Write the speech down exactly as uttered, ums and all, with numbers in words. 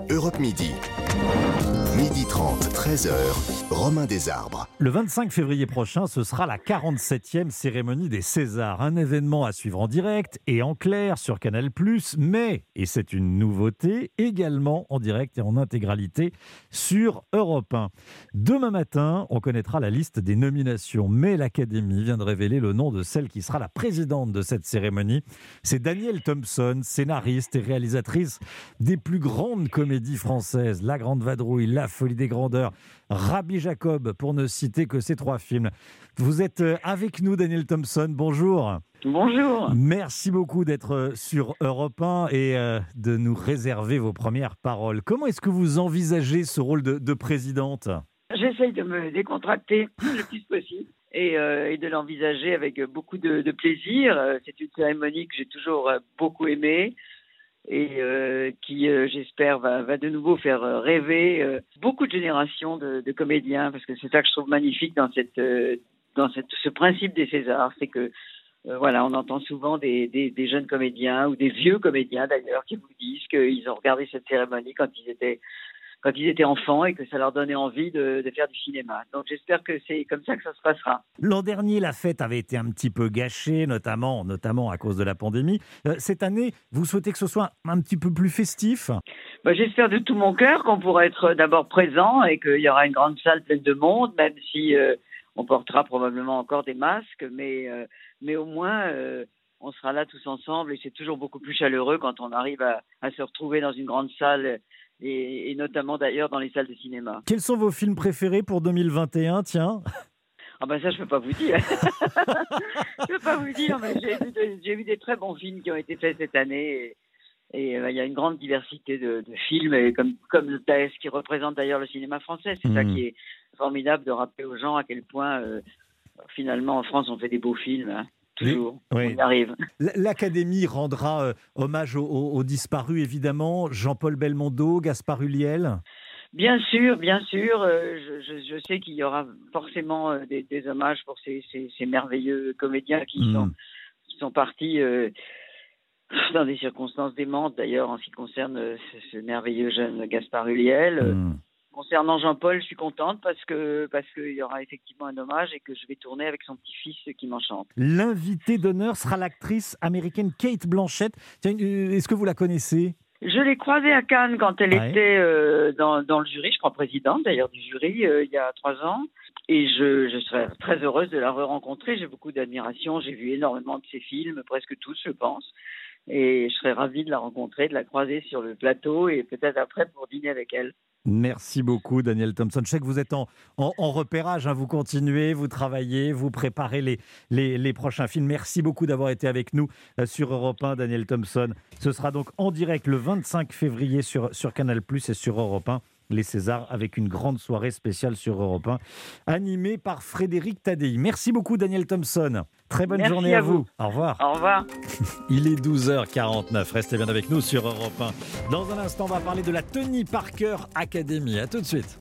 Europe Midi. Midi trente, treize heures, Romain Desarbres. Le vingt-cinq février prochain, ce sera la quarante-septième cérémonie des Césars. Un événement à suivre en direct et en clair sur Canal plus, mais, et c'est une nouveauté, également en direct et en intégralité sur Europe un. Demain matin, on connaîtra la liste des nominations, mais l'Académie vient de révéler le nom de celle qui sera la présidente de cette cérémonie. C'est Danielle Thompson, scénariste et réalisatrice des plus grandes comédies françaises, La Grande Vadrouille, La Folie des Grandeurs, Rabbi Jacob, pour ne citer que ces trois films. Vous êtes avec nous, Danielle Thompson, bonjour. Bonjour. Merci beaucoup d'être sur Europe un et de nous réserver vos premières paroles. Comment est-ce que vous envisagez ce rôle de, de présidente ? J'essaye de me décontracter le plus possible et, euh, et de l'envisager avec beaucoup de, de plaisir. C'est une cérémonie que j'ai toujours beaucoup aimée et euh, qui, euh, j'espère, va, va de nouveau faire rêver euh, beaucoup de générations de, de comédiens, parce que c'est ça que je trouve magnifique dans, cette, euh, dans cette, ce principe des Césars, c'est que euh, voilà, on entend souvent des, des, des jeunes comédiens ou des vieux comédiens d'ailleurs qui vous disent qu'ils ont regardé cette cérémonie quand ils étaient quand ils étaient enfants et que ça leur donnait envie de, de faire du cinéma. Donc j'espère que c'est comme ça que ça se passera. L'an dernier, la fête avait été un petit peu gâchée, notamment, notamment à cause de la pandémie. Euh, cette année, vous souhaitez que ce soit un petit peu plus festif ? Bah, j'espère de tout mon cœur qu'on pourra être d'abord présent et qu'il y aura une grande salle pleine de monde, même si euh, on portera probablement encore des masques, mais, euh, mais au moins euh, on sera là tous ensemble et c'est toujours beaucoup plus chaleureux quand on arrive à, à se retrouver dans une grande salle. Et, et notamment d'ailleurs dans les salles de cinéma. Quels sont vos films préférés pour deux mille vingt et un, tiens ? Ah ben ça, je ne peux pas vous dire. Je ne peux pas vous dire, mais j'ai vu, de, j'ai vu des très bons films qui ont été faits cette année. Et il euh, y a une grande diversité de, de films, et comme, comme le T A S, qui représente d'ailleurs le cinéma français. C'est mmh. ça qui est formidable, de rappeler aux gens à quel point, euh, finalement, en France, on fait des beaux films. Hein. Toujours, oui. On y arrive. L'Académie rendra euh, hommage aux, aux, aux disparus, évidemment. Jean-Paul Belmondo, Gaspard Ulliel. Bien sûr, bien sûr. Euh, je, je, je sais qu'il y aura forcément euh, des, des hommages pour ces, ces, ces merveilleux comédiens qui, mmh. sont, qui sont partis euh, dans des circonstances démentes, d'ailleurs, en ce qui concerne euh, ce, ce merveilleux jeune Gaspard Ulliel. Mmh. Concernant Jean-Paul, je suis contente parce que parce qu'il y aura effectivement un hommage et que je vais tourner avec son petit-fils qui m'enchante. L'invitée d'honneur sera l'actrice américaine Cate Blanchett. Tiens, est-ce que vous la connaissez ? Je l'ai croisée à Cannes quand elle ouais. était euh, dans, dans le jury, je crois présidente d'ailleurs du jury, euh, il y a trois ans. Et je, je serais très heureuse de la re-rencontrer. J'ai beaucoup d'admiration, j'ai vu énormément de ses films, presque tous je pense. Et je serais ravie de la rencontrer, de la croiser sur le plateau et peut-être après pour dîner avec elle. Merci beaucoup, Danielle Thompson. Je sais que vous êtes en, en, en repérage, hein. Vous continuez, vous travaillez, vous préparez les, les, les prochains films. Merci beaucoup d'avoir été avec nous euh, sur Europe un, Danielle Thompson. Ce sera donc en direct le vingt-cinq février sur, sur Canal plus, et sur Europe un. Les Césars, avec une grande soirée spéciale sur Europe un, animée par Frédéric Tadei. Merci beaucoup, Danielle Thompson. Très bonne Merci journée à, à vous. vous. Au revoir. Au revoir. Il est douze heures quarante-neuf. Restez bien avec nous sur Europe un. Dans un instant, on va parler de la Tony Parker Academy. À tout de suite.